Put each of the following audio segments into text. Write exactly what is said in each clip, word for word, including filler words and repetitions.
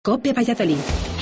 COPE Valladolid.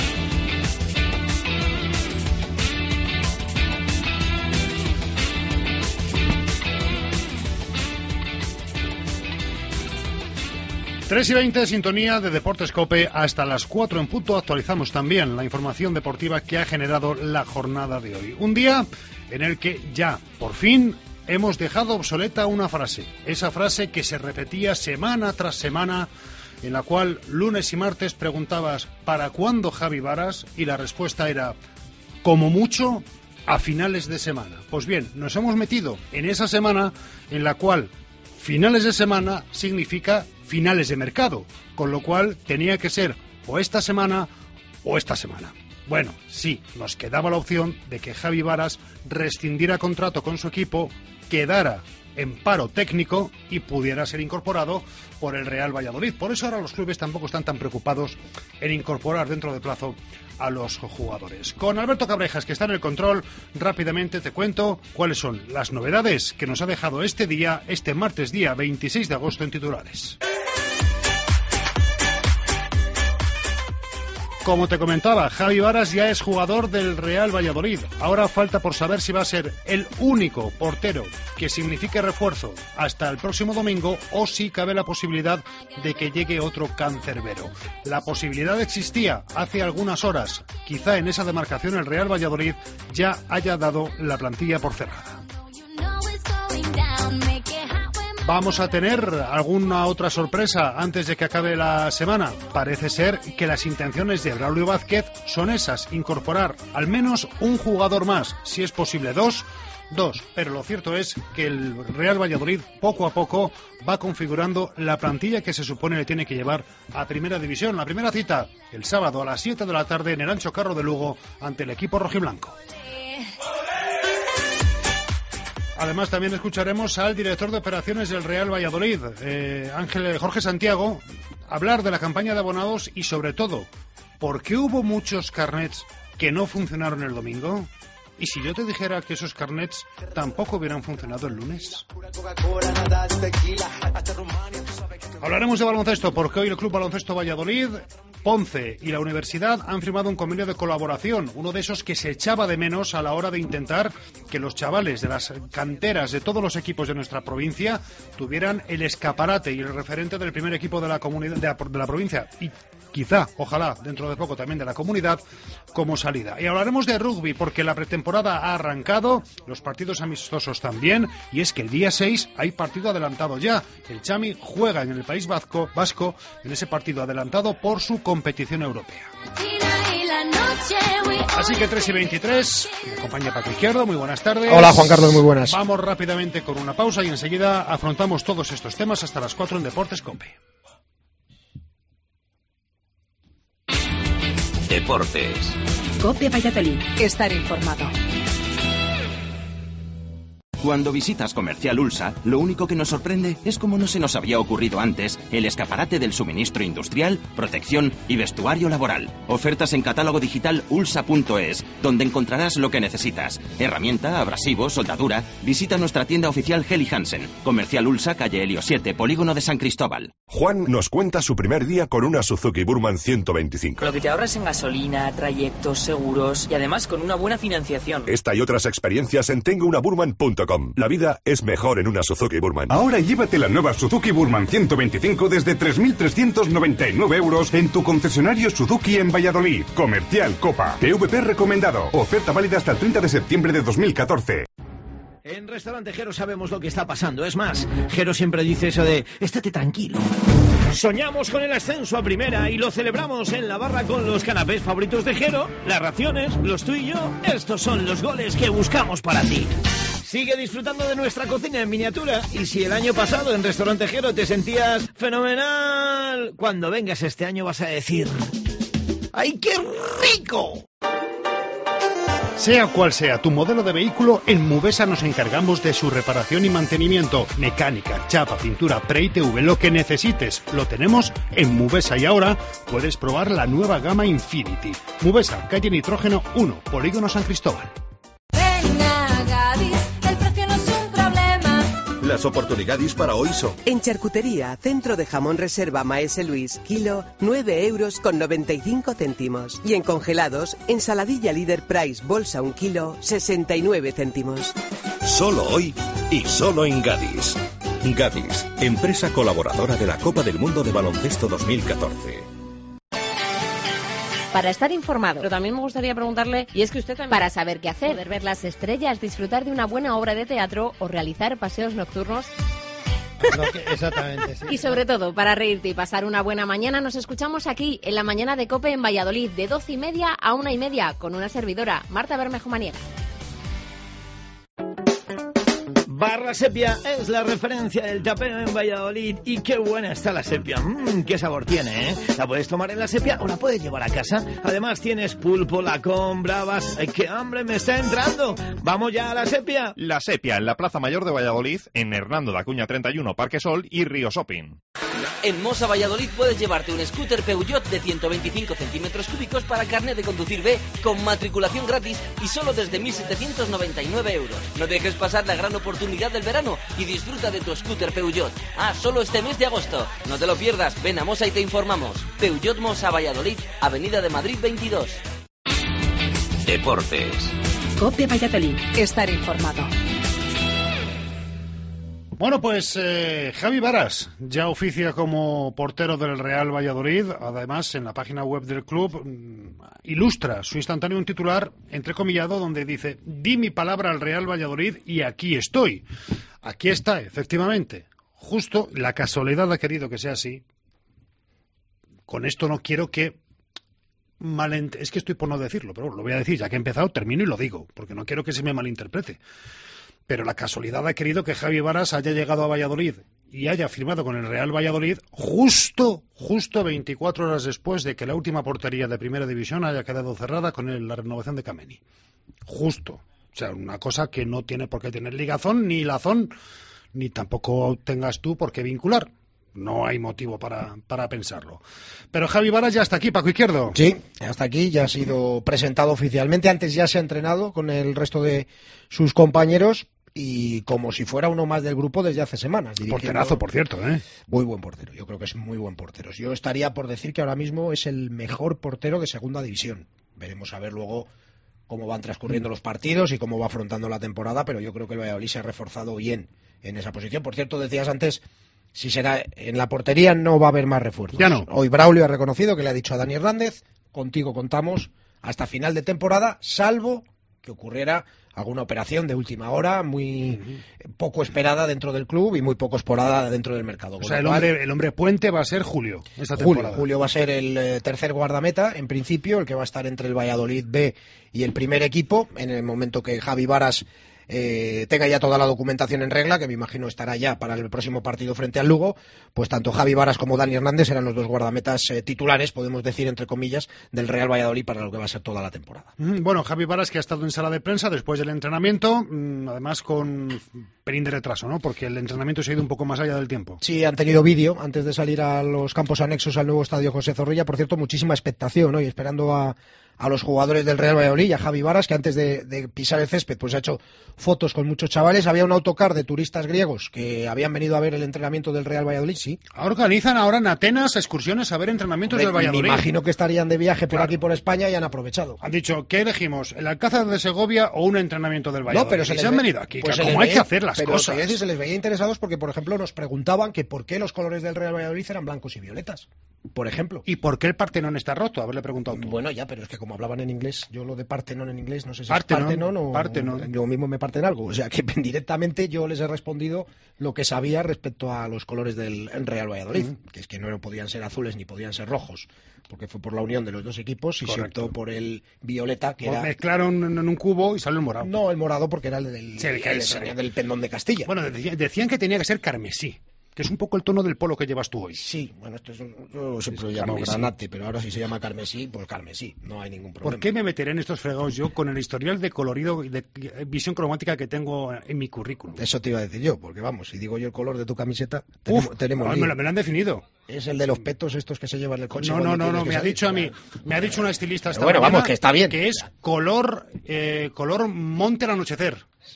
tres y veinte, sintonía de Deportes COPE, hasta las cuatro en punto. Actualizamos también la información deportiva que ha generado la jornada de hoy. Un día en el que ya, por fin, hemos dejado obsoleta una frase. Esa frase que se repetía semana tras semana, en la cual lunes y martes preguntabas ¿para cuándo Javi Varas? Y la respuesta era, como mucho, a finales de semana. Pues bien, nos hemos metido en esa semana en la cual finales de semana significa finales de mercado, con lo cual tenía que ser o esta semana o esta semana. Bueno, sí, nos quedaba la opción de que Javi Varas rescindiera contrato con su equipo, quedara en paro técnico y pudiera ser incorporado por el Real Valladolid. Por eso ahora los clubes tampoco están tan preocupados en incorporar dentro de plazo a los jugadores. Con Alberto Cabrejas, que está en el control, rápidamente te cuento cuáles son las novedades que nos ha dejado este día, este martes día veintiséis de agosto en titulares. Como te comentaba, Javi Varas ya es jugador del Real Valladolid. Ahora falta por saber si va a ser el único portero que signifique refuerzo hasta el próximo domingo o si cabe la posibilidad de que llegue otro cancerbero. La posibilidad existía hace algunas horas. Quizá en esa demarcación el Real Valladolid ya haya dado la plantilla por cerrada. ¿Vamos a tener alguna otra sorpresa antes de que acabe la semana? Parece ser que las intenciones de Braulio Vázquez son esas, incorporar al menos un jugador más, si es posible dos, dos. Pero lo cierto es que el Real Valladolid poco a poco va configurando la plantilla que se supone le tiene que llevar a Primera División. La primera cita el sábado a las siete de la tarde en el Ancho Carro de Lugo ante el equipo rojiblanco. Además, también escucharemos al director de operaciones del Real Valladolid, eh, Ángel Jorge Santiago, hablar de la campaña de abonados y, sobre todo, ¿por qué hubo muchos carnets que no funcionaron el domingo? ¿Y si yo te dijera que esos carnets tampoco hubieran funcionado el lunes? Hablaremos de baloncesto, porque hoy el Club Baloncesto Valladolid, Ponce y la Universidad han firmado un convenio de colaboración, uno de esos que se echaba de menos a la hora de intentar que los chavales de las canteras de todos los equipos de nuestra provincia tuvieran el escaparate y el referente del primer equipo de la comunidad de la, de la provincia y quizá, ojalá, dentro de poco también de la comunidad como salida. Y hablaremos de rugby porque la pretemporada ha arrancado, los partidos amistosos también, y es que el día seis hay partido adelantado ya. El Chami juega en el País Vasco, Vasco en ese partido adelantado por su competición europea. Así que tres y veintitrés, me acompaña Paco Izquierdo, muy buenas tardes. Hola Juan Carlos, muy buenas. Vamos rápidamente con una pausa y enseguida afrontamos todos estos temas hasta las cuatro en Deportes COPE. Deportes. COPE Valladolid. Estar informado. Cuando visitas Comercial Ulsa, lo único que nos sorprende es cómo no se nos había ocurrido antes el escaparate del suministro industrial, protección y vestuario laboral. Ofertas en catálogo digital ulsa punto es, donde encontrarás lo que necesitas. Herramienta, abrasivo, soldadura. Visita nuestra tienda oficial Heli Hansen. Comercial Ulsa, calle Helio siete, Polígono de San Cristóbal. Juan nos cuenta su primer día con una Suzuki Burman ciento veinticinco. Lo que te ahorras en gasolina, trayectos, seguros y además con una buena financiación. Esta y otras experiencias en tengo una burman punto com. La vida es mejor en una Suzuki Burman. Ahora llévate la nueva Suzuki Burman ciento veinticinco desde tres mil trescientos noventa y nueve euros en tu concesionario Suzuki en Valladolid. Comercial Copa. P V P recomendado. Oferta válida hasta el treinta de septiembre de dos mil catorce. En Restaurante Jero sabemos lo que está pasando. Es más, Jero siempre dice eso de estate tranquilo. Soñamos con el ascenso a primera y lo celebramos en la barra con los canapés favoritos de Jero, las raciones, los tú y yo. Estos son los goles que buscamos para ti. Sigue disfrutando de nuestra cocina en miniatura y si el año pasado en Restaurante Jero te sentías fenomenal, cuando vengas este año vas a decir ¡ay, qué rico! Sea cual sea tu modelo de vehículo, en Mubesa nos encargamos de su reparación y mantenimiento. Mecánica, chapa, pintura, pre I T V, lo que necesites, lo tenemos en Mubesa. Y ahora puedes probar la nueva gama Infinity. Mubesa, calle Nitrógeno uno, Polígono San Cristóbal. Ven a Gadis, el precio no es un problema. las oportunidades para Oiso. En charcutería, centro de jamón reserva Maese Luis, kilo, nueve euros con noventa y cinco céntimos. Y en congelados, ensaladilla Líder Price, bolsa un kilo, sesenta y nueve céntimos. Solo hoy y solo en Gadis. Gadis, empresa colaboradora de la Copa del Mundo de Baloncesto dos mil catorce. Para estar informado. Pero también me gustaría preguntarle, y es que usted también, para saber qué hacer, poder ver las estrellas, disfrutar de una buena obra de teatro o realizar paseos nocturnos. No, que exactamente, sí. Y sobre todo, para reírte y pasar una buena mañana, nos escuchamos aquí, en la mañana de COPE en Valladolid, de doce y media a una y media, con una servidora, Marta Bermejo Maniega. Barra Sepia es la referencia del tapeo en Valladolid y qué buena está la sepia. Mmm, qué sabor tiene, ¿eh? La puedes tomar en la sepia o la puedes llevar a casa. Además tienes pulpo, lacón, bravas. ¡Ay, qué hambre me está entrando! ¡Vamos ya a la sepia! La sepia en la Plaza Mayor de Valladolid, en Hernando de Acuña treinta y uno, Parque Sol y Río Shopping. En Mosa Valladolid puedes llevarte un scooter Peugeot de ciento veinticinco centímetros cúbicos para carnet de conducir B con matriculación gratis y solo desde mil setecientos noventa y nueve euros. No dejes pasar la gran oportunidad del verano y disfruta de tu scooter Peugeot. Ah, solo este mes de agosto. No te lo pierdas, ven a Mosa y te informamos. Peugeot Mosa Valladolid, Avenida de Madrid veintidós. Deportes. COPE Valladolid. Estar informado. Bueno, pues eh, Javi Varas ya oficia como portero del Real Valladolid. Además, en la página web del club mmm, ilustra su instantáneo un titular entrecomillado donde dice: di mi palabra al Real Valladolid y aquí estoy. Aquí está, efectivamente. Justo la casualidad ha querido que sea así. Con esto no quiero que malent... Es que estoy por no decirlo, pero lo voy a decir. Ya que he empezado, termino y lo digo, porque no quiero que se me malinterprete. Pero la casualidad ha querido que Javi Varas haya llegado a Valladolid y haya firmado con el Real Valladolid justo, justo veinticuatro horas después de que la última portería de Primera División haya quedado cerrada con el, la renovación de Kameni. Justo. O sea, una cosa que no tiene por qué tener ligazón, ni lazón, ni tampoco tengas tú por qué vincular. No hay motivo para, para pensarlo. Pero Javi Varas ya está aquí, Paco Izquierdo. Sí, hasta aquí, ya ha sido presentado oficialmente. Antes ya se ha entrenado con el resto de sus compañeros y como si fuera uno más del grupo desde hace semanas. Porterazo, por cierto, ¿eh? Muy buen portero, yo creo que es muy buen portero. Yo estaría por decir que ahora mismo es el mejor portero de segunda división. Veremos a ver luego cómo van transcurriendo los partidos y cómo va afrontando la temporada, pero yo creo que el Valladolid se ha reforzado bien en esa posición. Por cierto, decías antes... Si será en la portería, no va a haber más refuerzos. Ya no. Hoy Braulio ha reconocido que le ha dicho a Dani Hernández: contigo contamos hasta final de temporada, salvo que ocurriera alguna operación de última hora muy uh-huh. poco esperada dentro del club y muy poco esperada dentro del mercado. O sea, el hombre, el hombre puente va a ser Julio esta Julio, temporada. Julio va a ser el eh, tercer guardameta, en principio, el que va a estar entre el Valladolid B y el primer equipo, en el momento que Javi Varas Eh, tenga ya toda la documentación en regla, que me imagino estará ya para el próximo partido frente al Lugo, pues tanto Javi Varas como Dani Hernández serán los dos guardametas eh, titulares, podemos decir entre comillas, del Real Valladolid para lo que va a ser toda la temporada. Bueno, Javi Varas, que ha estado en sala de prensa después del entrenamiento, además con pelín de retraso, ¿no? Porque el entrenamiento se ha ido un poco más allá del tiempo. Sí, han tenido vídeo antes de salir a los campos anexos al nuevo estadio José Zorrilla. Por cierto, muchísima expectación, ¿no? Y esperando a a los jugadores del Real Valladolid y a Javi Varas, que antes de, de pisar el césped pues ha hecho fotos con muchos chavales. Había un autocar de turistas griegos que habían venido a ver el entrenamiento del Real Valladolid, sí. Organizan ahora en Atenas excursiones a ver entrenamientos me, del Valladolid. Me imagino que estarían de viaje por claro. aquí por España y han aprovechado. Han dicho, ¿qué elegimos? ¿El Alcázar de Segovia o un entrenamiento del Valladolid? No, pero se, se han ve... venido aquí, pues como hay ve... que hacer las pero cosas. Pero se les veía interesados porque, por ejemplo, nos preguntaban que por qué los colores del Real Valladolid eran blancos y violetas. Por ejemplo. ¿Y por qué el Partenón está roto? Haberle preguntado tú. Bueno, ya, pero es que como hablaban en inglés, yo lo de Partenón en inglés, no sé si Partenón, es Partenón o Partenón. Yo mismo me parten algo. O sea, que directamente yo les he respondido lo que sabía respecto a los colores del Real Valladolid, uh-huh. que es que no podían ser azules ni podían ser rojos, porque fue por la unión de los dos equipos y Correcto. Se optó por el violeta, que pues era... mezclaron en un cubo y salió el morado. No, el morado porque era el del, sí, el el, el, del pendón de Castilla. Bueno, decían que tenía que ser carmesí, que es un poco el tono del polo que llevas tú hoy. Sí, bueno, esto es un, yo siempre es lo llamo granate, pero ahora si se llama carmesí, pues carmesí, no hay ningún problema. ¿Por qué me meteré en estos fregados yo con el historial de colorido y de visión cromática que tengo en mi currículum? Eso te iba a decir yo, porque vamos, si digo yo el color de tu camiseta, tenemos, Uf, tenemos no, me, lo, me lo han definido. Es el de los petos estos que se llevan el coche. No, no, no, no me ha dicho a mí, me ha dicho una estilista esta bueno, mañana vamos, que está bien. Que es color, eh, color monte al anochecer.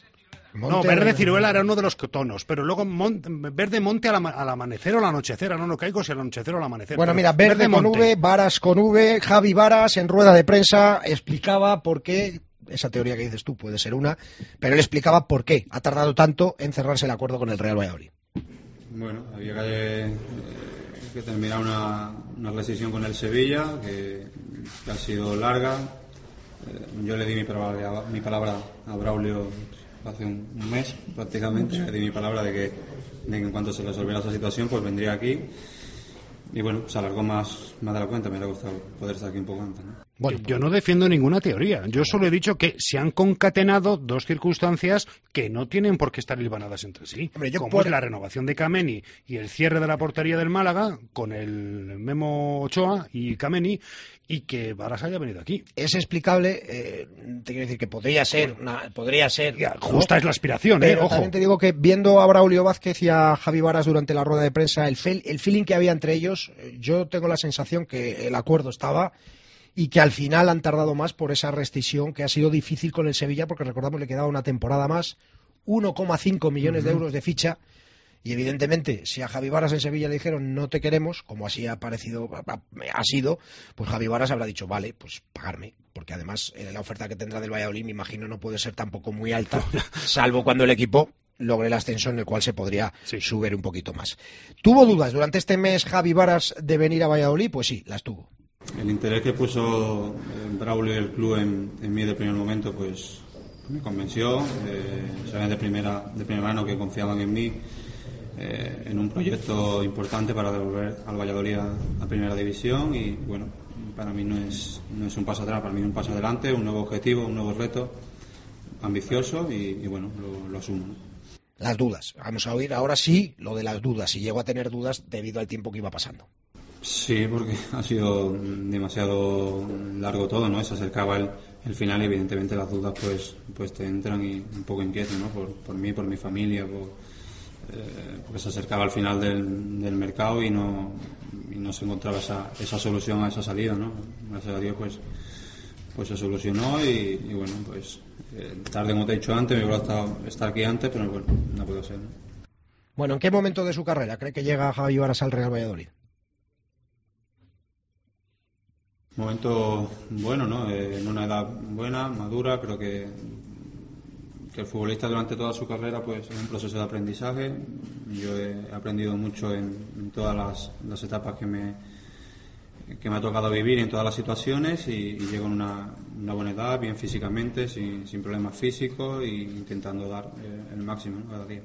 Monte no, verde ciruela era uno de los tonos, pero luego mon, verde monte al, ama, al amanecer o al anochecer, no, no caigo si al anochecer o al amanecer. Bueno, mira, verde, verde con monte. V, Varas con V, Javi Varas en rueda de prensa explicaba por qué, esa teoría que dices tú puede ser una, pero él explicaba por qué ha tardado tanto en cerrarse el acuerdo con el Real Valladolid. Bueno, había que, eh, que terminar una, una rescisión con el Sevilla, que, que ha sido larga. Eh, yo le di mi palabra, mi palabra a Braulio hace un, un mes prácticamente, le di mi palabra de que, de que en cuanto se resolviera esa situación pues vendría aquí y bueno, se alargó más, más de la cuenta. Me hubiera gustado poder estar aquí un poco antes, ¿no? Bueno, yo no defiendo ninguna teoría, yo solo he dicho que se han concatenado dos circunstancias que no tienen por qué estar hilvanadas entre sí. Hombre, yo como por... es la renovación de Kameni y el cierre de la portería del Málaga con el Memo Ochoa y Kameni, y que Varas haya venido aquí. Es explicable, eh, te quiero decir que podría ser, una, podría ser... Ya, justa ¿no? es la aspiración, pero eh, ojo. También te digo que viendo a Braulio Vázquez y a Javi Varas durante la rueda de prensa, el, fel, el feeling que había entre ellos, yo tengo la sensación que el acuerdo estaba y que al final han tardado más por esa rescisión que ha sido difícil con el Sevilla, porque recordamos le quedaba una temporada más, uno coma cinco millones uh-huh. de euros de ficha. Y evidentemente, si a Javi Varas en Sevilla le dijeron no te queremos, como así ha parecido, ha sido, pues Javi Varas habrá dicho vale, pues pagarme, porque además eh, la oferta que tendrá del Valladolid me imagino no puede ser tampoco muy alta, salvo cuando el equipo logre el ascenso en el cual se podría sí. subir un poquito más. ¿Tuvo dudas durante este mes Javi Varas de venir a Valladolid? Pues sí, las tuvo. El interés que puso Braulio y el club en, en mí de primer momento, pues me convenció. Eh, sabían de primera, de primera mano que confiaban en mí. Eh, en un proyecto importante para devolver al Valladolid a, a Primera División y bueno, para mí no es, no es un paso atrás, para mí es un paso adelante, un nuevo objetivo, un nuevo reto ambicioso y, y bueno, lo, lo asumo, ¿no? Las dudas, vamos a oír ahora sí lo de las dudas, si llegó a tener dudas debido al tiempo que iba pasando. Sí, porque ha sido demasiado largo todo, ¿no? Se acercaba el, el final y evidentemente las dudas pues, pues te entran y un poco inquieto, ¿no? Por, por mí, por mi familia, por Eh, porque se acercaba al final del, del mercado y no, y no se encontraba esa, esa solución a esa salida, ¿no? Gracias a Dios pues, pues se solucionó y, y bueno, pues eh, tarde, como te he dicho antes, me hubiera gustado estar aquí antes, pero bueno, no puedo ser, ¿no? Bueno, ¿en qué momento de su carrera cree que llega Javi Varas al Real Valladolid? Momento bueno, ¿no? Eh, en una edad buena, madura, creo que que el futbolista durante toda su carrera pues es un proceso de aprendizaje. Yo he aprendido mucho en, en todas las, las etapas que me que me ha tocado vivir, en todas las situaciones, y, y llego en una, una buena edad, bien físicamente, sin, sin problemas físicos e intentando dar eh, el máximo, ¿no? Cada día.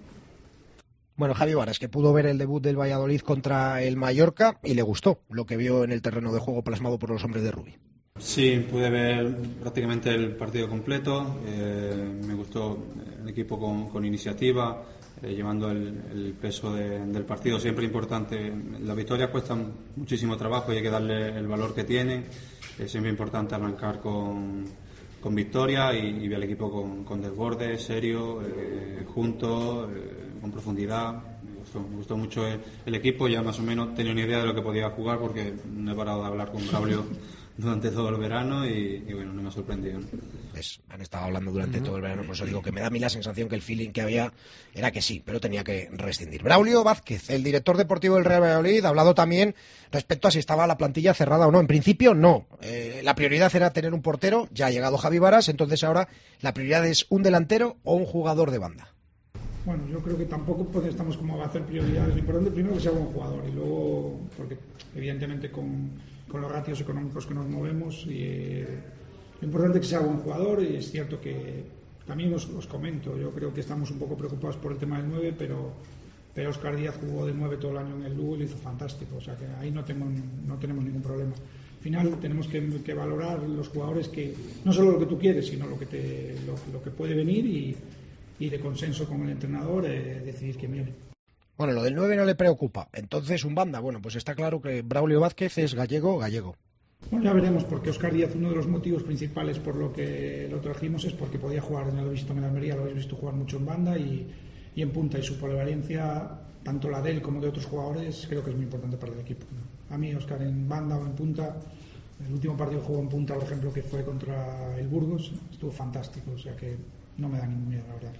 Bueno, Javi Varas, que pudo ver el debut del Valladolid contra el Mallorca y le gustó lo que vio en el terreno de juego plasmado por los hombres de Rubí. Sí, pude ver prácticamente el partido completo. Eh, me gustó el equipo con, con iniciativa, eh, llevando el, el peso de, del partido. Siempre importante. Las victorias cuestan muchísimo trabajo y hay que darle el valor que tienen. Es siempre importante arrancar con, con victoria y, y ver al equipo con, con desborde, serio, eh, junto, eh, con profundidad. Me gustó, me gustó mucho el, el equipo. Ya más o menos tenía una idea de lo que podía jugar porque no he parado de hablar con Braulio durante todo el verano y, y bueno, no me ha sorprendido, ¿no? Pues han estado hablando durante uh-huh. todo el verano, por eso digo que me da a mí la sensación que el feeling que había era que sí, pero tenía que rescindir. Braulio Vázquez, el director deportivo del Real Valladolid, ha hablado también respecto a si estaba la plantilla cerrada o no. En principio no, eh, la prioridad era tener un portero, ya ha llegado Javi Varas, entonces ahora la prioridad es un delantero o un jugador de banda. Bueno, yo creo que tampoco pues, estamos como a hacer prioridades. Lo importante primero que sea buen jugador y luego, porque evidentemente con, con los ratios económicos que nos movemos, y, eh, lo importante es que sea buen jugador. Y es cierto que también os, os comento, yo creo que estamos un poco preocupados por el tema del nueve, pero, pero Óscar Díaz jugó de nueve todo el año en el Lugo y lo hizo fantástico, o sea que ahí no, tengo, no tenemos ningún problema. Al final tenemos que, que valorar los jugadores, que no solo lo que tú quieres, sino lo que, te, lo, lo que puede venir y y de consenso con el entrenador eh, decidir quién viene. Bueno, lo del nueve no le preocupa. Entonces, un banda, bueno, pues está claro que Braulio Vázquez es gallego, gallego. Bueno, ya veremos, porque Óscar Díaz, uno de los motivos principales por lo que lo trajimos es porque podía jugar, ya lo he visto en Almería, lo habéis visto jugar mucho en banda y, y en punta, y su polivalencia, tanto la de él como de otros jugadores, creo que es muy importante para el equipo, ¿no? A mí, Óscar en banda o en punta, el último partido que jugó en punta, por ejemplo, que fue contra el Burgos, estuvo fantástico, o sea que no me da ningún miedo, la verdad.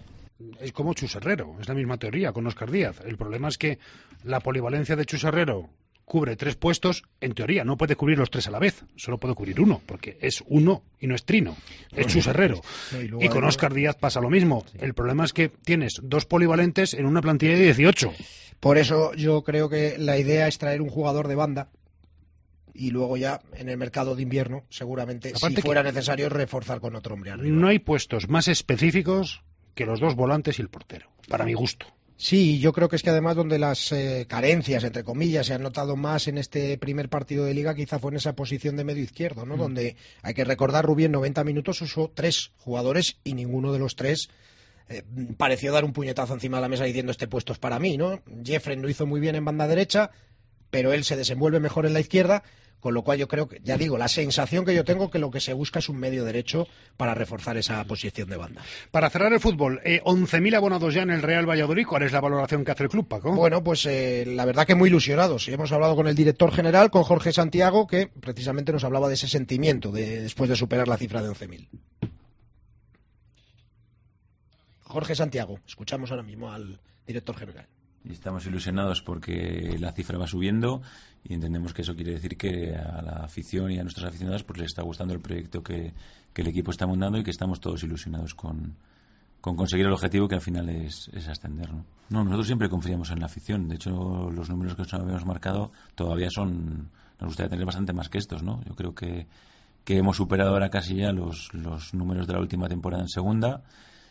es como Chus Herrero, es la misma teoría con Óscar Díaz. El problema es que la polivalencia de Chus Herrero cubre tres puestos, en teoría no puede cubrir los tres a la vez, solo puede cubrir uno, porque es uno y no es Trino, es Chus Herrero. Y con Óscar Díaz pasa lo mismo. El problema es que tienes dos polivalentes en una plantilla de dieciocho. Por eso yo creo que la idea es traer un jugador de banda y luego ya en el mercado de invierno, seguramente, aparte, si fuera necesario, reforzar con otro hombre arriba. No hay puestos más específicos que los dos volantes y el portero, para mi gusto. Sí, yo creo que es que además donde las eh, carencias, entre comillas, se han notado más en este primer partido de Liga, quizá fue en esa posición de medio izquierdo, ¿no? Mm. Donde, hay que recordar, Rubí en noventa minutos usó tres jugadores y ninguno de los tres eh, pareció dar un puñetazo encima de la mesa diciendo este puesto es para mí, ¿no? Jeffrey lo hizo muy bien en banda derecha, pero él se desenvuelve mejor en la izquierda, con lo cual yo creo que, ya digo, la sensación que yo tengo que lo que se busca es un medio derecho para reforzar esa posición de banda. Para cerrar el fútbol, eh, once mil abonados ya en el Real Valladolid. ¿Cuál es la valoración que hace el club, Paco? Bueno, pues eh, la verdad que muy ilusionados. Hemos hablado con el director general, con Jorge Santiago, que precisamente nos hablaba de ese sentimiento de, después de superar la cifra de once mil. Jorge Santiago, escuchamos ahora mismo al director general. Y estamos ilusionados porque la cifra va subiendo y entendemos que eso quiere decir que a la afición y a nuestros aficionados pues les está gustando el proyecto que, que el equipo está montando y que estamos todos ilusionados con, con conseguir el objetivo, que al final es, es ascender, ¿no? No, nosotros siempre confiamos en la afición. De hecho, los números que nos habíamos marcado todavía son, nos gustaría tener bastante más que estos, ¿no? Yo creo que, que hemos superado ahora casi ya los, los números de la última temporada en segunda.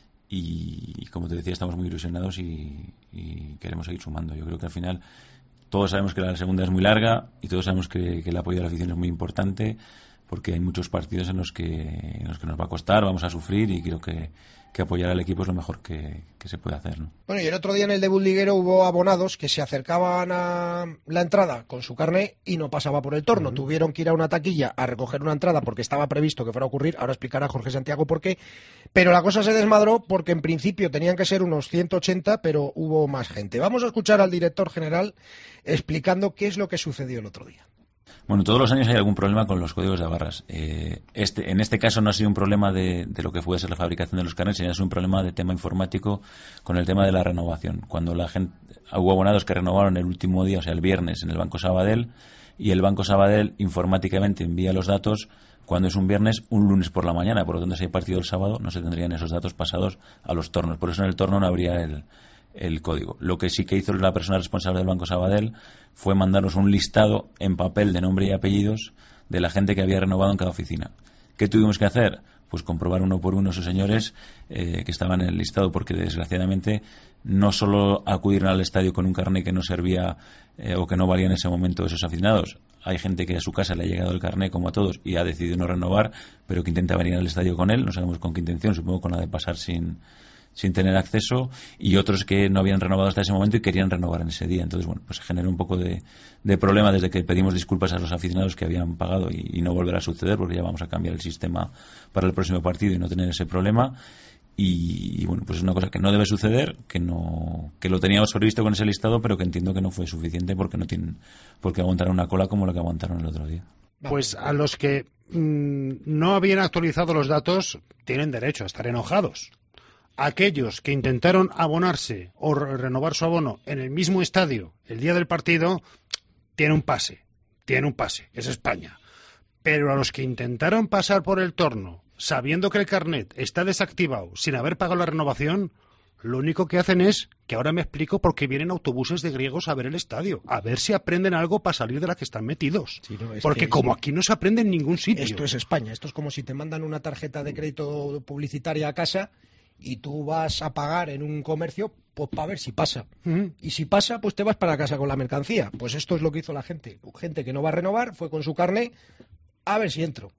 Y como te decía, estamos muy ilusionados y, y queremos seguir sumando. Yo creo que al final todos sabemos que la segunda es muy larga y todos sabemos que, que el apoyo de la afición es muy importante, porque hay muchos partidos en los que, en los que nos va a costar, vamos a sufrir, y creo que, que apoyar al equipo es lo mejor que, que se puede hacer, ¿no? Bueno, y el otro día en el debut liguero hubo abonados que se acercaban a la entrada con su carné y no pasaba por el torno. Uh-huh. Tuvieron que ir a una taquilla a recoger una entrada porque estaba previsto que fuera a ocurrir. Ahora explicará Jorge Santiago por qué. Pero la cosa se desmadró porque en principio tenían que ser unos ciento ochenta, pero hubo más gente. Vamos a escuchar al director general explicando qué es lo que sucedió el otro día. Bueno, todos los años hay algún problema con los códigos de barras. Eh, este, en este caso no ha sido un problema de, de lo que puede ser la fabricación de los carnets, sino es un problema de tema informático con el tema de la renovación. Cuando la gente, hubo abonados que renovaron el último día, o sea, el viernes, en el Banco Sabadell, y el Banco Sabadell informáticamente envía los datos cuando es un viernes, un lunes por la mañana. Por lo tanto, si hay partido el sábado, no se tendrían esos datos pasados a los tornos. Por eso en el torno no habría el... el código. Lo que sí que hizo la persona responsable del Banco Sabadell fue mandarnos un listado en papel de nombre y apellidos de la gente que había renovado en cada oficina. ¿Qué tuvimos que hacer? Pues comprobar uno por uno esos señores eh, que estaban en el listado, porque desgraciadamente no solo acudieron al estadio con un carné que no servía eh, o que no valía en ese momento esos aficionados. Hay gente que a su casa le ha llegado el carné, como a todos, y ha decidido no renovar, pero que intenta venir al estadio con él. No sabemos con qué intención, supongo con la de pasar sin sin tener acceso, y otros que no habían renovado hasta ese momento y querían renovar en ese día. Entonces, bueno, pues se generó un poco de, de problema desde que pedimos disculpas a los aficionados que habían pagado, y, y no volverá a suceder, porque ya vamos a cambiar el sistema para el próximo partido y no tener ese problema. Y, y bueno, pues es una cosa que no debe suceder, que no que lo teníamos previsto con ese listado, pero que entiendo que no fue suficiente porque no tienen por qué aguantar una cola como la que aguantaron el otro día. Pues a los que mmm, no habían actualizado los datos tienen derecho a estar enojados. Aquellos que intentaron abonarse o re renovar su abono en el mismo estadio el día del partido, tienen un pase, tienen un pase, es España. Pero a los que intentaron pasar por el torno sabiendo que el carnet está desactivado sin haber pagado la renovación, lo único que hacen es, que ahora me explico por qué vienen autobuses de griegos a ver el estadio, a ver si aprenden algo para salir de la que están metidos. Sí, no, porque como aquí no se aprende en ningún sitio. Esto es España, esto es como si te mandan una tarjeta de crédito publicitaria a casa y tú vas a pagar en un comercio pues para ver si pasa. Uh-huh. Y si pasa, pues te vas para casa con la mercancía. Pues esto es lo que hizo la gente. Gente que no va a renovar, fue con su carné, a ver si entro.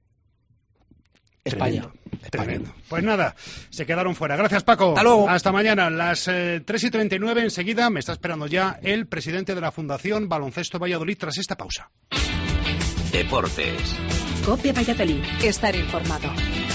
España. Tremendo, tremendo. Pues nada, se quedaron fuera. Gracias, Paco. Hasta luego. Hasta mañana. Las eh, tres y treinta y nueve, enseguida me está esperando ya el presidente de la Fundación Baloncesto Valladolid tras esta pausa. Deportes. COPE Valladolid. Estar informado.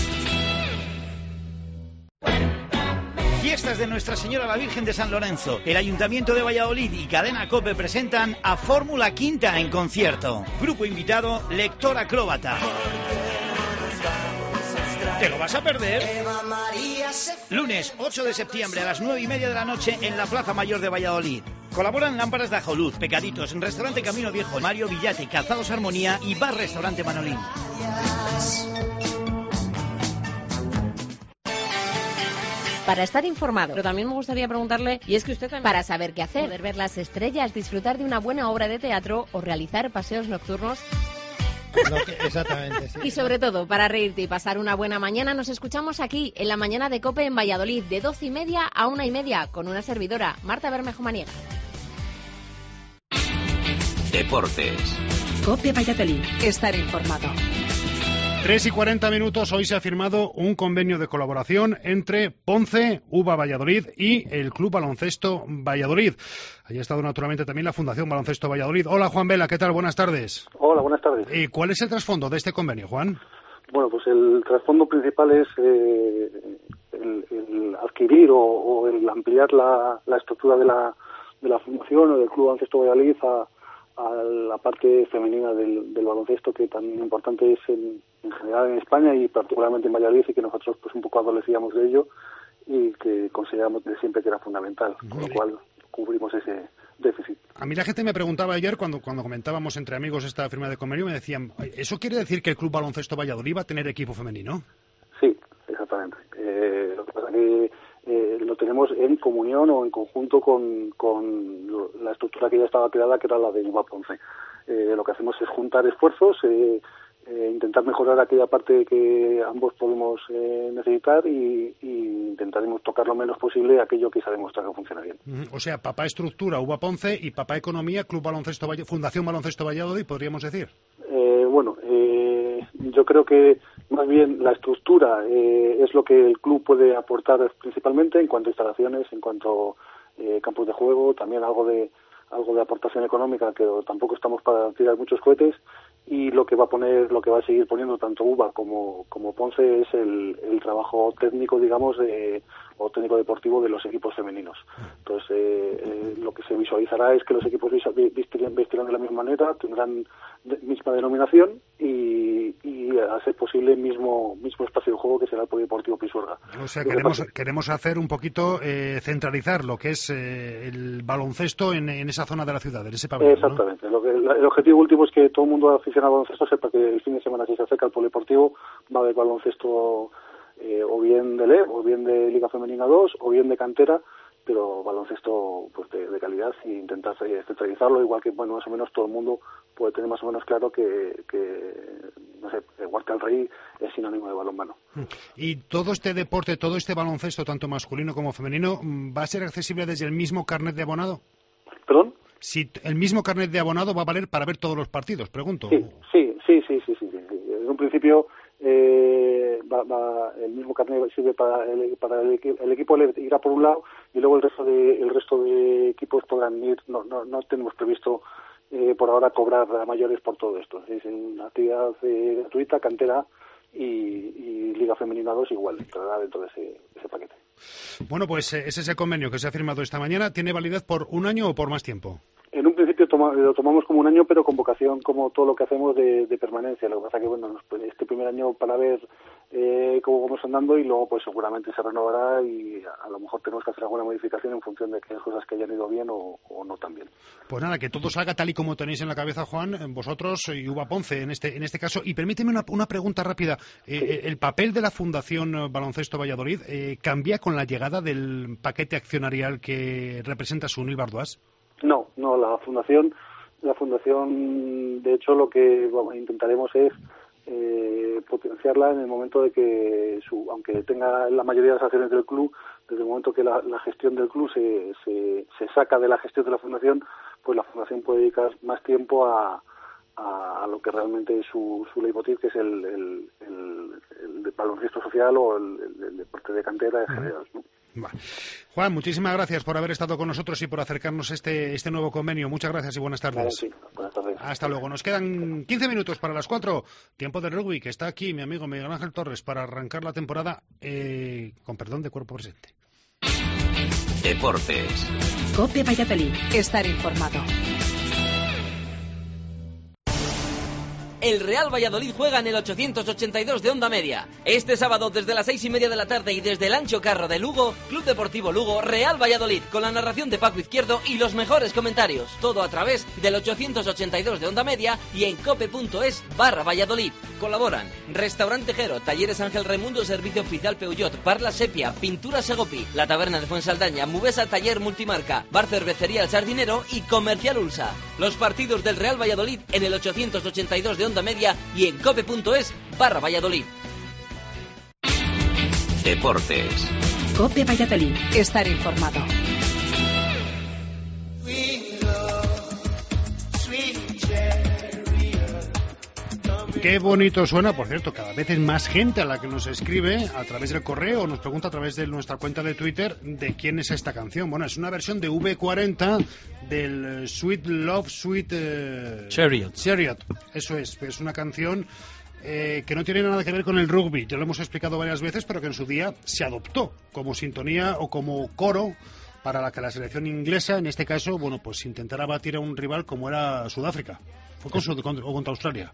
Fiestas de Nuestra Señora la Virgen de San Lorenzo. El Ayuntamiento de Valladolid y Cadena COPE presentan a Fórmula Quinta en concierto. Grupo invitado, Lector Acróbata. ¿Te lo vas a perder? Lunes ocho de septiembre a las nueve y media de la noche en la Plaza Mayor de Valladolid. Colaboran Lámparas de Ajoluz, Pecaditos, Restaurante Camino Viejo, Mario Villate, Calzados Armonía y Bar Restaurante Manolín. Para estar informado, pero también me gustaría preguntarle, y es que usted también, para saber qué hacer, poder ver las estrellas, disfrutar de una buena obra de teatro o realizar paseos nocturnos. Lo que, exactamente, sí. Y sobre todo, para reírte y pasar una buena mañana, nos escuchamos aquí, en la mañana de COPE en Valladolid, de doce y media a una y media, con una servidora, Marta Bermejo Maniega. Deportes. COPE Valladolid. Estar informado. tres y cuarenta minutos, hoy se ha firmado un convenio de colaboración entre Ponce, UBA Valladolid y el Club Baloncesto Valladolid. Ahí ha estado naturalmente también la Fundación Baloncesto Valladolid. Hola Juan Vela, ¿qué tal? Buenas tardes. Hola, buenas tardes. ¿Y cuál es el trasfondo de este convenio, Juan? Bueno, pues el trasfondo principal es eh, el, el adquirir o, o el ampliar la, la estructura de la, de la Fundación o del Club Baloncesto Valladolid a a la parte femenina del, del baloncesto, que tan importante es en, en general en España y particularmente en Valladolid, y que nosotros pues un poco adolecíamos de ello y que consideramos de siempre que era fundamental, con lo cual cubrimos ese déficit. A mí la gente me preguntaba ayer, cuando, cuando comentábamos entre amigos esta firma de convenio, me decían, ¿eso quiere decir que el Club Baloncesto Valladolid va a tener equipo femenino? Sí, exactamente. Eh, lo que pasa que Eh, lo tenemos en comunión o en conjunto con, con la estructura que ya estaba creada, que era la de UBA Ponce. Eh, lo que hacemos es juntar esfuerzos, eh, eh, intentar mejorar aquella parte que ambos podemos eh, necesitar y, y intentaremos tocar lo menos posible aquello que se ha demostrado que funciona bien. O sea, papá estructura UBA Ponce y papá economía Club Baloncesto Valle, Fundación Baloncesto Valladolid, podríamos decir. Eh, bueno, eh, yo creo que más bien la estructura eh, es lo que el club puede aportar principalmente en cuanto a instalaciones, en cuanto a eh, campos de juego, también algo de algo de aportación económica, que tampoco estamos para tirar muchos cohetes, y lo que va a poner, lo que va a seguir poniendo tanto UBA como, como Ponce es el, el trabajo técnico, digamos, de, o técnico deportivo de los equipos femeninos. Entonces, eh, eh, lo que se visualizará es que los equipos vestirán, vestirán de la misma manera, tendrán de, misma denominación y, y a ser posible mismo mismo espacio de juego, que será el Polideportivo Pisuerga. O sea, queremos, queremos hacer un poquito, eh, centralizar lo que es eh, el baloncesto en, en esa zona de la ciudad, en ese pabellón. Exactamente. ¿No? Lo que, el objetivo último es que todo el mundo aficionado al baloncesto sepa que el fin de semana, si se acerca al Polideportivo, va a haber baloncesto eh, o bien de L E B, o bien de Liga Femenina dos, o bien de cantera, pero baloncesto pues de, de calidad, e intentar eh, centralizarlo, igual que bueno, más o menos todo el mundo puede tener más o menos claro que, que no sé, Huerta del Rey es sinónimo de balonmano. Y todo este deporte, todo este baloncesto, tanto masculino como femenino, ¿va a ser accesible desde el mismo carnet de abonado? ¿Perdón? Si el mismo carnet de abonado va a valer para ver todos los partidos, pregunto. Sí, sí, sí, sí, sí, sí, sí. En un principio eh, va, va, el mismo carnet sirve para el, para el, el equipo irá por un lado y luego el resto de el resto de equipos podrán ir. No, no, no tenemos previsto eh, por ahora cobrar a mayores por todo esto. Es una actividad eh, gratuita, cantera y, y Liga Femenina dos igual, entrará dentro de ese, ese paquete. Bueno, pues ese es ese convenio que se ha firmado esta mañana. ¿Tiene validez por un año o por más tiempo? En un principio toma, lo tomamos como un año, pero con vocación, como todo lo que hacemos, de, de permanencia. Lo que pasa que, bueno, nos, pues, este primer año para ver eh, cómo vamos andando y luego pues seguramente se renovará y a, a lo mejor tenemos que hacer alguna modificación en función de aquellas cosas que hayan ido bien o, o no tan bien. Pues nada, que todo salga tal y como tenéis en la cabeza, Juan, vosotros y UBA Ponce en este, en este caso. Y permíteme una, una pregunta rápida. Eh, sí. ¿El papel de la Fundación Baloncesto Valladolid eh, cambia con la llegada del paquete accionarial que representa Sunil Barduás? No, no, la fundación, la fundación, de hecho, lo que bueno, intentaremos es eh, potenciarla en el momento de que, su, aunque tenga la mayoría de las acciones del club, desde el momento que la, la gestión del club se, se, se saca de la gestión de la fundación, pues la fundación puede dedicar más tiempo a, a, a lo que realmente es su, su leitmotiv, que es el, el, el, el baloncesto social o el, el, el deporte de cantera en general, ¿no? Vale. Juan, muchísimas gracias por haber estado con nosotros y por acercarnos este este nuevo convenio. Muchas gracias y buenas tardes. Claro, sí. Buenas tardes. Hasta luego. Nos quedan quince minutos para las cuatro. Tiempo de rugby, que está aquí mi amigo Miguel Ángel Torres para arrancar la temporada eh, con perdón de cuerpo presente. Deportes. COPE Valladolid. Estar informado. el Real Valladolid juega en el ochocientos ochenta y dos de Onda Media. Este sábado desde las seis y media de la tarde y desde el Ancho Carro de Lugo, Club Deportivo Lugo, Real Valladolid, con la narración de Paco Izquierdo y los mejores comentarios. Todo a través del ochocientos ochenta y dos de Onda Media y en cope.es barra Valladolid. Colaboran Restaurante Jero, Talleres Ángel Raimundo, Servicio Oficial Peugeot, Parla Sepia, Pintura Segopi, La Taberna de Fuensaldaña, Mubesa Taller Multimarca, Bar Cervecería El Sardinero y Comercial Ulsa. Los partidos del Real Valladolid en el ochocientos ochenta y dos de Onda Media y en cope.es barra Valladolid. Deportes. Cope Valladolid. Estar informado. Qué bonito suena, por cierto, cada vez es más gente a la que nos escribe a través del correo o nos pregunta a través de nuestra cuenta de Twitter de quién es esta canción. Bueno, es una versión de V cuarenta del Sweet Love Sweet eh, Chariot. Chariot. Eso es, es una canción eh, que no tiene nada que ver con el rugby, ya lo hemos explicado varias veces, pero que en su día se adoptó como sintonía o como coro para la que la selección inglesa, en este caso, bueno, pues intentara batir a un rival como era Sudáfrica. Fue con, o contra Australia.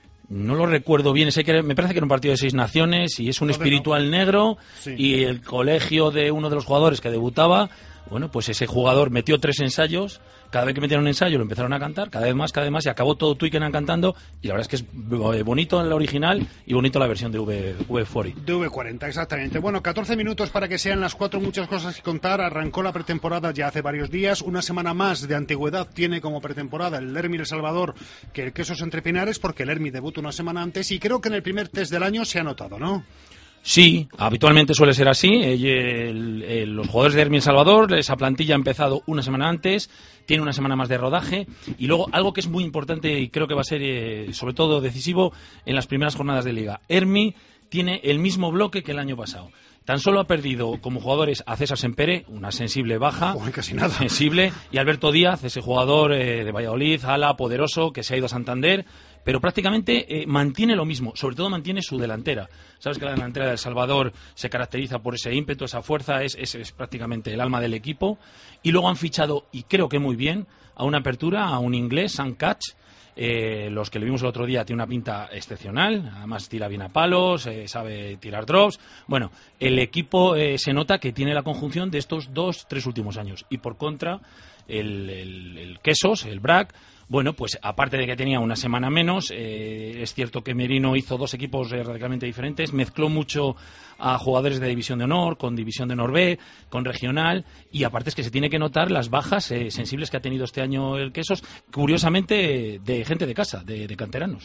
No lo recuerdo bien, sé que me parece que era un partido de seis naciones y es un espiritual negro, sí. Y el colegio de uno de los jugadores que debutaba, bueno, pues ese jugador metió tres ensayos, cada vez que metieron un ensayo lo empezaron a cantar, cada vez más, cada vez más, y acabó todo Twickenham cantando, y la verdad es que es bonito en la original y bonito la versión de V cuarenta. De V cuarenta, exactamente. Bueno, catorce minutos para que sean las cuatro, muchas cosas que contar. Arrancó la pretemporada ya hace varios días, una semana más de antigüedad tiene como pretemporada el Lermi El Salvador que el Quesos Entre Pinares, porque el Lermi debuta una semana antes, y creo que en el primer test del año se ha notado, ¿no? Sí, habitualmente suele ser así. El, el, el, los jugadores de Lermi El Salvador, esa plantilla ha empezado una semana antes, tiene una semana más de rodaje, y luego algo que es muy importante y creo que va a ser eh, sobre todo decisivo en las primeras jornadas de Liga. Lermi tiene el mismo bloque que el año pasado. Tan solo ha perdido como jugadores a César Sempere, una sensible baja, oh, casi nada. sensible, y Alberto Díaz, ese jugador eh, de Valladolid, ala, poderoso, que se ha ido a Santander, pero prácticamente eh, mantiene lo mismo, sobre todo mantiene su delantera. Sabes que la delantera de El Salvador se caracteriza por ese ímpetu, esa fuerza, es, es, es prácticamente el alma del equipo, y luego han fichado, y creo que muy bien, a una apertura, a un inglés, Sam Catch. Eh, los que le vimos el otro día tiene una pinta excepcional, además tira bien a palos, eh, sabe tirar drops. Bueno, el equipo eh, se nota que tiene la conjunción de estos dos, tres últimos años. Y por contra, el, el, el Quesos, el Brac, bueno, pues aparte de que tenía una semana menos, eh, es cierto que Merino hizo dos equipos eh, radicalmente diferentes, mezcló mucho a jugadores de División de Honor, con División de Honor B, con Regional, y aparte es que se tiene que notar las bajas eh, sensibles que ha tenido este año el Quesos, curiosamente de gente de casa, de, de canteranos.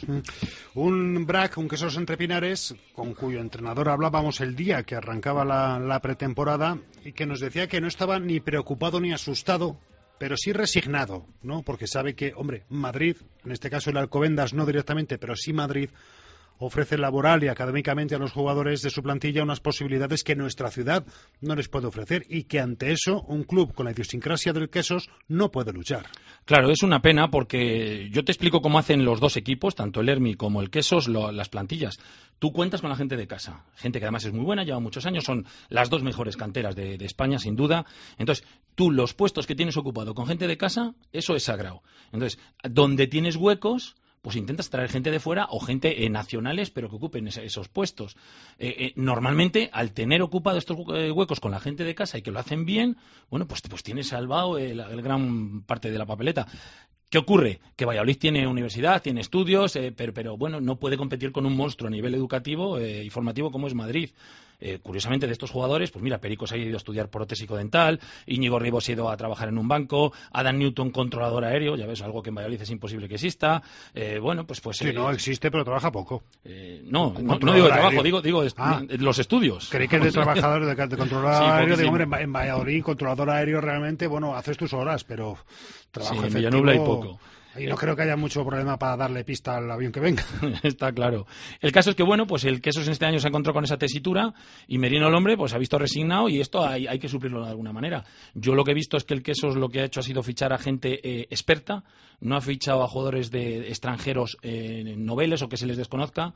Un Brac, un Quesos Entre Pinares, con cuyo entrenador hablábamos el día que arrancaba la, la pretemporada, y que nos decía que no estaba ni preocupado ni asustado, pero sí resignado, ¿no? Porque sabe que, hombre, Madrid, en este caso el Alcobendas no directamente, pero sí Madrid, ofrece laboral y académicamente a los jugadores de su plantilla unas posibilidades que nuestra ciudad no les puede ofrecer, y que ante eso un club con la idiosincrasia del Quesos no puede luchar. Claro, es una pena porque yo te explico cómo hacen los dos equipos, tanto el Lermi como el Quesos, lo, las plantillas. Tú cuentas con la gente de casa, gente que además es muy buena, lleva muchos años, son las dos mejores canteras de, de España, sin duda. Entonces, tú los puestos que tienes ocupado con gente de casa, eso es sagrado. Entonces, donde tienes huecos, pues intentas traer gente de fuera o gente eh, nacionales, pero que ocupen ese, esos puestos. Eh, eh, normalmente, al tener ocupado estos eh, huecos con la gente de casa y que lo hacen bien, bueno, pues, pues tienes salvado el, el gran parte de la papeleta. ¿Qué ocurre? Que Valladolid tiene universidad, tiene estudios, eh, pero, pero bueno, no puede competir con un monstruo a nivel educativo eh, y formativo como es Madrid. Eh, curiosamente, de estos jugadores, pues mira, Perico se ha ido a estudiar prótésico dental, Íñigo Ribos se ha ido a trabajar en un banco, Adam Newton, controlador aéreo, ya ves, algo que en Valladolid es imposible que exista. Eh, bueno, pues... pues sí, eh, no, existe, pero trabaja poco. Eh, no, no, no digo de trabajo, digo, digo ah, los estudios. Creí que es de trabajador, de, de controlador sí, aéreo, digo, hombre, en Valladolid, controlador aéreo realmente, bueno, haces tus horas, pero trabajo sí, efectivo... en Villanueva hay poco. Y no creo que haya mucho problema para darle pista al avión que venga. Está claro. El caso es que, bueno, pues el Quesos en este año se encontró con esa tesitura y Merino, el hombre, pues ha visto resignado, y esto hay, hay que suplirlo de alguna manera. Yo lo que he visto es que el Quesos lo que ha hecho ha sido fichar a gente eh, experta, no ha fichado a jugadores de extranjeros eh, noveles o que se les desconozca.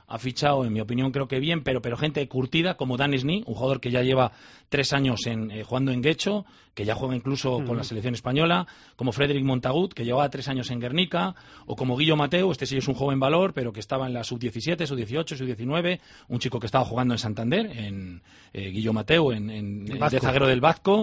ha fichado, en mi opinión, creo que bien, pero, pero gente curtida, como Dan Sni, un jugador que ya lleva tres años en, eh, jugando en Guecho, que ya juega incluso uh-huh. con la selección española, como Frédéric Montagut, que llevaba tres años en Guernica, o como Guillo Mateu, este sí es un joven valor, pero que estaba en la sub diecisiete, sub dieciocho, sub diecinueve, un chico que estaba jugando en Santander, en eh, Guillo Mateu, en, en, en de zaguero del Vasco,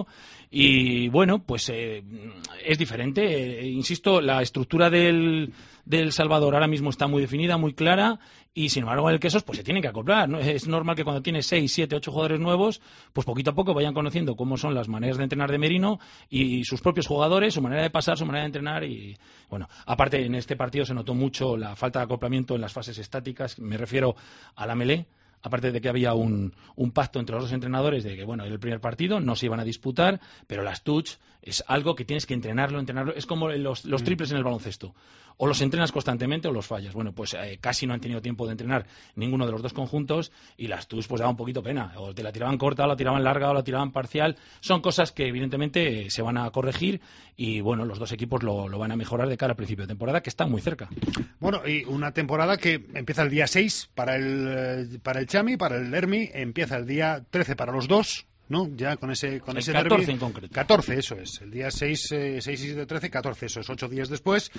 y bueno, pues eh, es diferente, eh, insisto, la estructura del, del Salvador ahora mismo está muy definida, muy clara, y sin embargo en el Quesos pues se tienen que acoplar, ¿no? Es normal que cuando tienes seis, siete, ocho jugadores nuevos, pues poquito a poco vayan conociendo cómo son las maneras de entrenar de Merino y sus propios jugadores, su manera de pasar, su manera de entrenar y bueno, aparte en este partido se notó mucho la falta de acoplamiento en las fases estáticas, me refiero a la melé. Aparte de que había un, un pacto entre los dos entrenadores de que, bueno, en el primer partido no se iban a disputar, pero las touch es algo que tienes que entrenarlo, entrenarlo. Es como los, los triples en el baloncesto. O los entrenas constantemente o los fallas. Bueno, pues eh, casi no han tenido tiempo de entrenar ninguno de los dos conjuntos y las touch pues daba un poquito pena. O te la tiraban corta, o la tiraban larga, o la tiraban parcial. Son cosas que evidentemente eh, se van a corregir y, bueno, los dos equipos lo, lo van a mejorar de cara al principio de temporada, que está muy cerca. Bueno, y una temporada que empieza el día seis para el, para el Chami, para el Hermi, empieza el día trece para los dos, ¿no? Ya con ese con el ese catorce derbi. En concreto. catorce, eso es. El día seis, eh, seis y trece, catorce, eso es, ocho días después.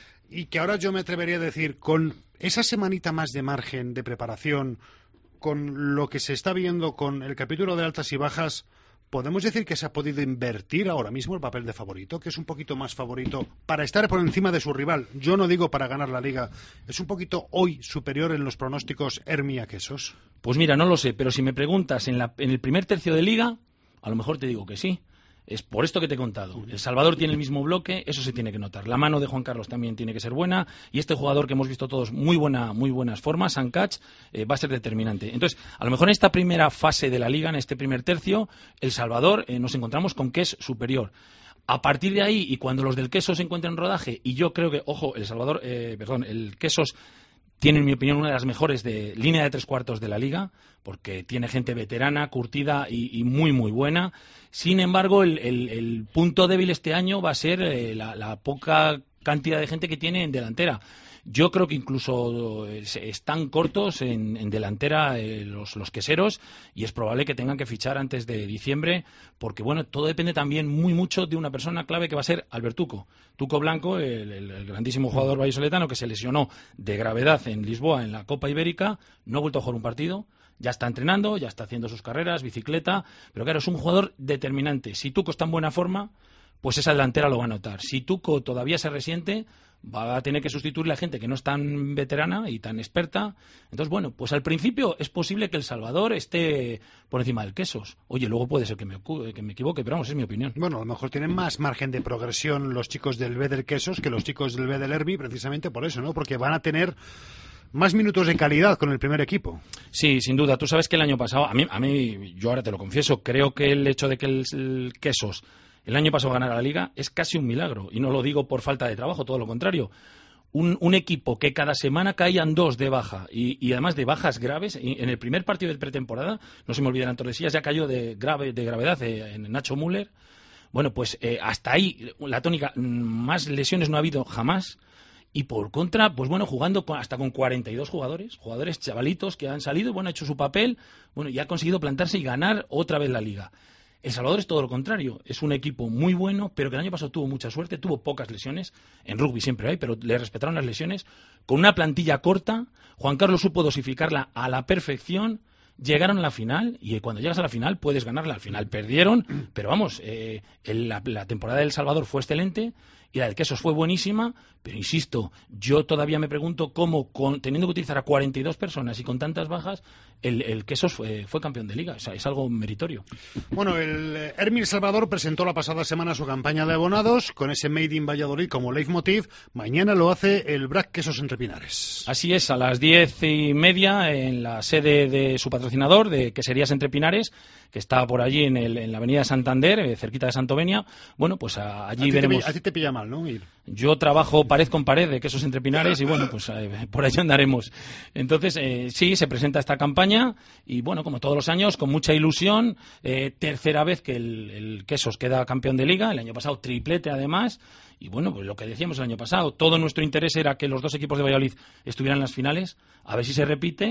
Y que ahora yo me atrevería a decir, con esa semanita más de margen de preparación, con lo que se está viendo con el capítulo de altas y bajas, ¿podemos decir que se ha podido invertir ahora mismo el papel de favorito? Que es un poquito más favorito para estar por encima de su rival. Yo no digo para ganar la Liga. ¿Es un poquito hoy superior en los pronósticos Hermi a Quesos? Pues mira, no lo sé, pero si me preguntas en, la, en el primer tercio de Liga, a lo mejor te digo que sí. Es por esto que te he contado. El Salvador tiene el mismo bloque, eso se tiene que notar. La mano de Juan Carlos también tiene que ser buena y este jugador que hemos visto todos muy buena, muy buenas formas, Sancach, eh, va a ser determinante. Entonces, a lo mejor en esta primera fase de la Liga, en este primer tercio, El Salvador eh, nos encontramos con que es superior. A partir de ahí, y cuando los del Quesos se encuentren en rodaje, y yo creo que, ojo, El Salvador, eh, perdón, el Quesos tiene, en mi opinión, una de las mejores de línea de tres cuartos de la Liga, porque tiene gente veterana, curtida y, y muy, muy buena. Sin embargo, el, el, el punto débil este año va a ser eh, la, la poca cantidad de gente que tiene en delantera. Yo creo que incluso están cortos en, en delantera eh, los, los queseros y es probable que tengan que fichar antes de diciembre porque, bueno, todo depende también muy mucho de una persona clave que va a ser Albertuco. Tuco Blanco, el, el, el grandísimo jugador vallisoletano que se lesionó de gravedad en Lisboa en la Copa Ibérica, no ha vuelto a jugar un partido. Ya está entrenando, ya está haciendo sus carreras, bicicleta, pero claro, es un jugador determinante. Si Tuco está en buena forma, pues esa delantera lo va a notar. Si Tuco todavía se resiente, va a tener que sustituirle a gente que no es tan veterana y tan experta. Entonces, bueno, pues al principio es posible que El Salvador esté por encima del Quesos. Oye, luego puede ser que me, que me equivoque, pero vamos, es mi opinión. Bueno, a lo mejor tienen más margen de progresión los chicos del B del Quesos que los chicos del B del Hermi, precisamente por eso, ¿no? Porque van a tener más minutos de calidad con el primer equipo. Sí, sin duda. Tú sabes que el año pasado, a mí, a mí yo ahora te lo confieso, creo que el hecho de que el, el Quesos el año pasado ganara la Liga es casi un milagro. Y no lo digo por falta de trabajo, todo lo contrario. Un, un equipo que cada semana caían dos de baja y, y además de bajas graves. Y en el primer partido de pretemporada, no se me olvidan, Tordesillas ya cayó de, grave, de gravedad eh, en Nacho Müller. Bueno, pues eh, hasta ahí la tónica, más lesiones no ha habido jamás. Y por contra, pues bueno, jugando con, hasta con cuarenta y dos jugadores, jugadores chavalitos que han salido, bueno, han hecho su papel, bueno, y ha conseguido plantarse y ganar otra vez la Liga. El Salvador es todo lo contrario, es un equipo muy bueno, pero que el año pasado tuvo mucha suerte, tuvo pocas lesiones, en rugby siempre hay, pero le respetaron las lesiones, con una plantilla corta, Juan Carlos supo dosificarla a la perfección, llegaron a la final, y cuando llegas a la final puedes ganarla, al final perdieron, pero vamos, eh, el, la, la temporada del Salvador fue excelente, y la del Quesos fue buenísima, pero insisto, yo todavía me pregunto cómo, con, teniendo que utilizar a cuarenta y dos personas y con tantas bajas, el, el Quesos fue, fue campeón de Liga. O sea, es algo meritorio. Bueno, el Hermi El Salvador presentó la pasada semana su campaña de abonados con ese Made in Valladolid como leitmotiv. Mañana lo hace el Brac Quesos Entre Pinares. Así es, a las diez y media en la sede de su patrocinador, de Queserías Entre Pinares, que está por allí en, el, en la avenida Santander, eh, cerquita de Santovenia. Bueno, pues a, allí a veremos. Te, a ti te pilla mal, ¿no? Ir. Yo trabajo pared con pared de Quesos Entre Pinares y bueno, pues eh, por allí andaremos. Entonces, eh, sí, se presenta esta campaña y bueno, como todos los años, con mucha ilusión. Eh, tercera vez que el, el Quesos queda campeón de Liga, el año pasado triplete además. Y bueno, pues lo que decíamos el año pasado, todo nuestro interés era que los dos equipos de Valladolid estuvieran en las finales, a ver si se repite.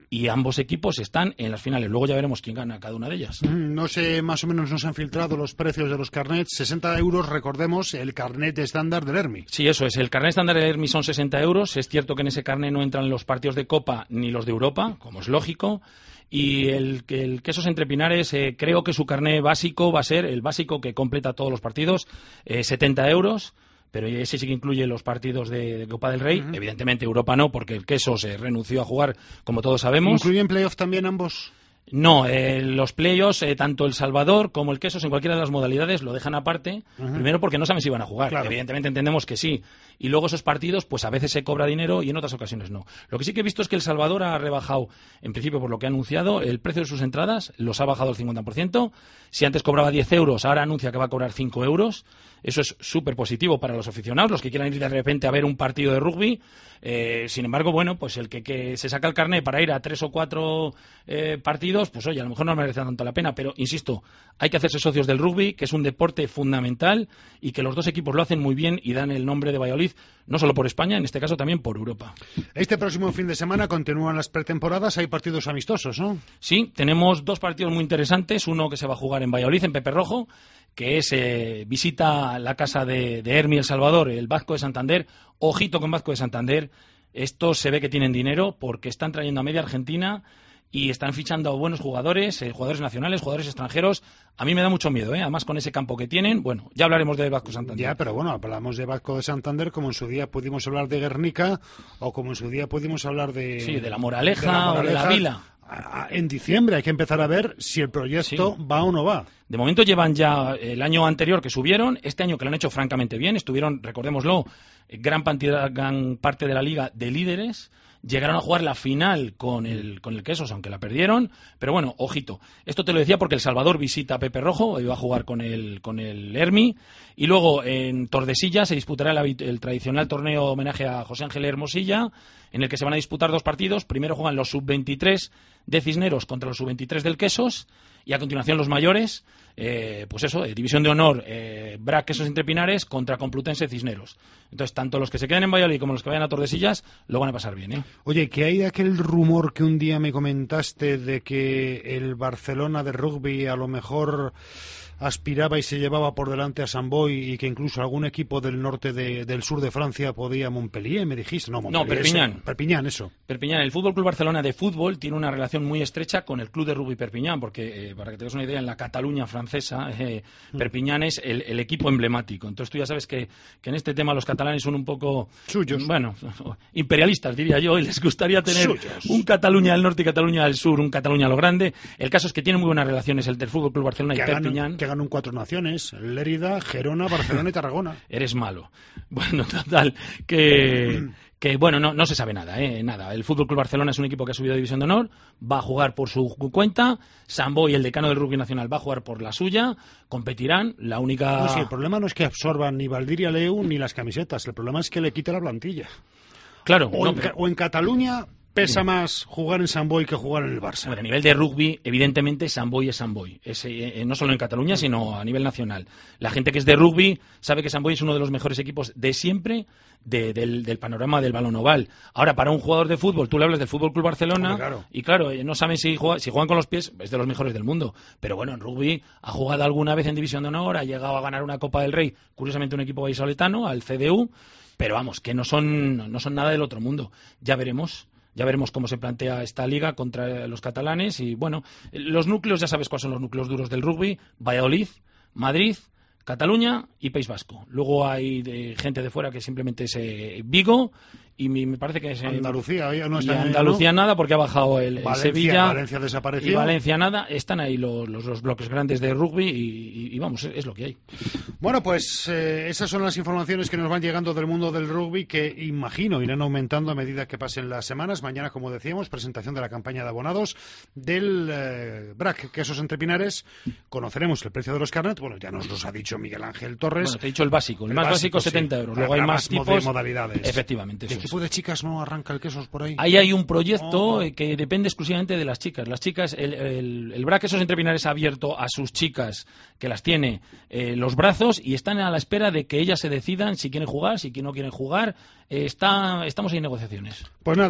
y ambos equipos están en las finales. Luego ya veremos quién gana cada una de ellas. No sé, más o menos nos han filtrado los precios de los carnets. sesenta euros, recordemos, el carnet estándar del Hermi. Sí, eso es. El carnet estándar del Hermi son sesenta euros. Es cierto que en ese carnet no entran los partidos de Copa ni los de Europa, como es lógico. Y el, el Quesos Entre Pinares, eh, creo que su carnet básico va a ser el básico que completa todos los partidos, eh, setenta euros. Pero ese sí que incluye los partidos de, de Copa del Rey. Uh-huh. Evidentemente Europa no, porque el Queso se renunció a jugar, como todos sabemos. ¿Incluyen playoff también ambos? No, eh, los playoffs, eh, tanto El Salvador como el Quesos, en cualquiera de las modalidades, lo dejan aparte. Uh-huh. Primero porque no saben si van a jugar. Claro. Evidentemente entendemos que sí. Y luego esos partidos, pues a veces se cobra dinero y en otras ocasiones no. Lo que sí que he visto es que El Salvador ha rebajado, en principio por lo que ha anunciado, el precio de sus entradas. Los ha bajado al cincuenta por ciento. Si antes cobraba diez euros, ahora anuncia que va a cobrar cinco euros. Eso es súper positivo para los aficionados, los que quieran ir de repente a ver un partido de rugby. Eh, sin embargo, bueno, pues el que, que se saca el carnet para ir a tres o cuatro eh, partidos, pues oye, a lo mejor no merece tanto la pena. Pero, insisto, hay que hacerse socios del rugby, que es un deporte fundamental y que los dos equipos lo hacen muy bien y dan el nombre de Valladolid, no solo por España, en este caso también por Europa. Este próximo fin de semana continúan las pretemporadas, hay partidos amistosos, ¿no? Sí, tenemos dos partidos muy interesantes, uno que se va a jugar en Valladolid, en Pepe Rojo, que es eh, visita la casa de, de Hermi El Salvador, el Vasco de Santander. Ojito con Vasco de Santander, estos se ve que tienen dinero porque están trayendo a media Argentina y están fichando a buenos jugadores, eh, jugadores nacionales, jugadores extranjeros. A mí me da mucho miedo, ¿eh? Además con ese campo que tienen. Bueno, ya hablaremos de Vasco de Santander. Ya, pero bueno, hablamos de Vasco de Santander como en su día pudimos hablar de Guernica o como en su día pudimos hablar de... Sí, de la Moraleja, de la Moraleja o de la Vila. En diciembre hay que empezar a ver si el proyecto sí. va o no va. De momento llevan ya el año anterior que subieron, este año que lo han hecho francamente bien, estuvieron, recordémoslo, gran, cantidad, gran parte de la liga de líderes, llegaron a jugar la final con el, con el Quesos, aunque la perdieron, pero bueno, ojito. Esto te lo decía porque El Salvador visita a Pepe Rojo, iba a jugar con el, con el Hermi, y luego en Tordesillas se disputará el, el tradicional torneo homenaje a José Ángel Hermosilla, en el que se van a disputar dos partidos. Primero juegan los sub veintitrés de Cisneros contra los sub veintitrés del Quesos, y a continuación los mayores, eh, pues eso, eh, división de honor, eh, B R A C Quesos Entre Pinares contra Complutense Cisneros. Entonces, tanto los que se queden en Valladolid como los que vayan a Tordesillas lo van a pasar bien, ¿eh? Oye, ¿qué hay de aquel rumor que un día me comentaste de que el Barcelona de rugby a lo mejor aspiraba y se llevaba por delante a Sant Boi y que incluso algún equipo del norte de, del sur de Francia podía Montpellier, me dijiste? No, Montpellier, no Perpiñán. Ese, Perpiñán, eso. Perpiñán. El Fútbol Club Barcelona de fútbol tiene una relación muy estrecha con el Club de Rugby Perpiñán, porque, eh, para que te des una idea, en la Cataluña francesa, eh, Perpiñán es el, el equipo emblemático. Entonces tú ya sabes que, que en este tema los catalanes son un poco... Suyos. Bueno, imperialistas, diría yo, y les gustaría tener Suyos. un Cataluña al norte y Cataluña al sur, un Cataluña a lo grande. El caso es que tienen muy buenas relaciones el del Fútbol Club Barcelona que y hagan, Perpiñán. Que hagan un cuatro naciones. Lérida, Gerona, Barcelona y Tarragona. Eres malo. Bueno, total, que, que bueno, no, no se sabe nada, ¿eh? Nada. El Fútbol Club Barcelona es un equipo que ha subido a División de Honor, va a jugar por su cuenta, Sant Boi, el decano del rugby nacional, va a jugar por la suya, competirán, la única... No, sí, el problema no es que absorban ni Valdiria Leu ni las camisetas, el problema es que le quite la plantilla. Claro. O, no, en, pero... o en Cataluña... Pesa más jugar en Sant Boi que jugar en el Barça. Bueno, a nivel de rugby, evidentemente, Sant Boi es Sant Boi. Es, eh, no solo en Cataluña, sino a nivel nacional. La gente que es de rugby sabe que Sant Boi es uno de los mejores equipos de siempre de, del, del panorama del balón oval. Ahora, para un jugador de fútbol, tú le hablas del Fútbol Club Barcelona, Hombre, claro. y claro, no saben si, juega, si juegan con los pies, es de los mejores del mundo. Pero bueno, en rugby ha jugado alguna vez en División de Honor, ha llegado a ganar una Copa del Rey, curiosamente un equipo vallisoletano, al C D U, pero vamos, que no son, no son nada del otro mundo. Ya veremos. Ya veremos cómo se plantea esta liga contra los catalanes y, bueno, los núcleos, ya sabes cuáles son los núcleos duros del rugby: Valladolid, Madrid, Cataluña y País Vasco. Luego hay de, gente de fuera que simplemente es eh, Vigo y mi, me parece que es... Andalucía, ya no está y Andalucía ¿no? nada porque ha bajado el, Valencia, el Sevilla. Valencia desapareció. Y Valencia nada. Están ahí los, los, los bloques grandes de rugby y, y, y vamos, es, es lo que hay. Bueno, pues eh, esas son las informaciones que nos van llegando del mundo del rugby, que imagino irán aumentando a medida que pasen las semanas. Mañana, como decíamos, presentación de la campaña de abonados del eh, B R A C Quesos Entre Pinares. Conoceremos el precio de los carnets. Bueno, ya nos los ha dicho Miguel Ángel Torres. Bueno, te he dicho el básico. El, el más básico, básico setenta euros. Luego hay más tipos. Modalidades. Efectivamente. ¿El equipo de chicas no arranca el Quesos por ahí? Ahí hay un proyecto oh, oh. que depende exclusivamente de las chicas. Las chicas, el, el, el B R A C Quesos Entre Pinares ha abierto a sus chicas, que las tiene, eh, los brazos, y están a la espera de que ellas se decidan si quieren jugar, si no quieren jugar. Eh, está, estamos en negociaciones. Pues nada,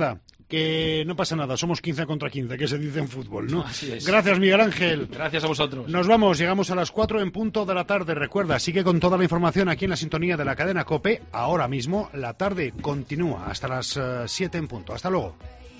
que no pasa nada, somos quince contra quince, que se dice en fútbol, ¿no? Así es. Gracias, Miguel Ángel. Gracias a vosotros. Nos vamos, llegamos a las cuatro en punto de la tarde. Recuerda, sigue con toda la información aquí en la sintonía de la cadena COPE. Ahora mismo la tarde continúa hasta las siete en punto. Hasta luego.